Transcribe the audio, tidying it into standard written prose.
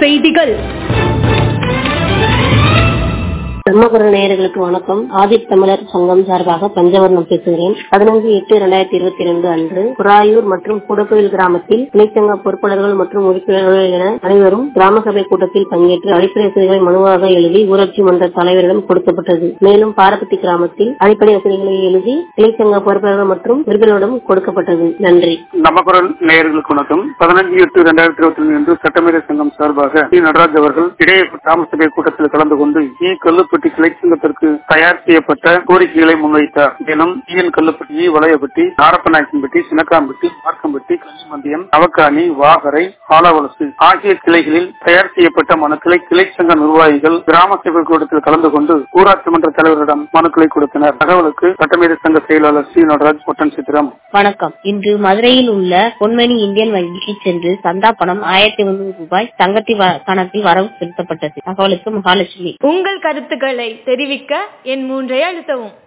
செய்திகள். தர்மபுரம் நேயர்களுக்கு வணக்கம். ஆதித்தமிழர் சங்கம் சார்பாக பஞ்சவர்ணம் பேசுகிறேன். 15/8/2022 அன்று குராயூர் மற்றும் குடக்கோயில் கிராமத்தில் இணைச்சங்க பொறுப்பாளர்கள் மற்றும் உறுப்பினர்கள் என அனைவரும் கிராம சபை கூட்டத்தில் பங்கேற்று அடிப்படை வசதிகளை மனுவாக எழுதி ஊராட்சி மன்ற தலைவரிடம் கொடுக்கப்பட்டது. மேலும் பாரபத்தி கிராமத்தில் அடிப்படை வசதிகளை எழுதி இணைச்சங்க பொறுப்பாளர்கள் மற்றும் உறுப்பினரிடம் கொடுக்கப்பட்டது. நன்றி. நமக்குரல் நேயர்களுக்கு வணக்கம். 15/8/2022 அன்று சட்டமேதை சங்கம் சார்பாக டி. நடராஜ் அவர்கள் இடையே கிராம சபை கூட்டத்தில் கலந்து கொண்டு கல்லுப்பட்டி கிளை சங்கத்திற்கு தயார் செய்யப்பட்ட கோரிக்கைகளை முன்வைத்தார். மேலும் கல்லுப்பட்டி, வளையப்பட்டி, நாரப்பநாயக்கன்பட்டி, சினக்காம்பட்டி, மார்க்கம்பட்டி, கல்லிமந்தியம், நவக்காணி, வாகரை, ஆலவலசு ஆகிய கிளைகளில் தயார் செய்யப்பட்ட மனுக்களை கிளை சங்க நிர்வாகிகள் கிராம சபை கூட்டத்தில் கலந்து கொண்டு ஊராட்சி மன்ற தலைவரிடம் மனுக்களை கொடுத்தனர். தகவலுக்கு சட்டமேதை சங்க செயலாளர் சி. நடராஜ், ஒட்டன் சித்திரம். வணக்கம். இன்று மதுரையில் உள்ள பொன்மணி இந்தியன் வங்கிக்கு சென்று சந்தா பணம் 1500 ரூபாய் சங்கத்தின் கணக்கில் வரவு செலுத்தப்பட்டது. தகவலுக்கு மகாலட்சுமி. உங்கள் கருத்துக்களை தெரிவிக்க என் 3 அழுத்தவும்.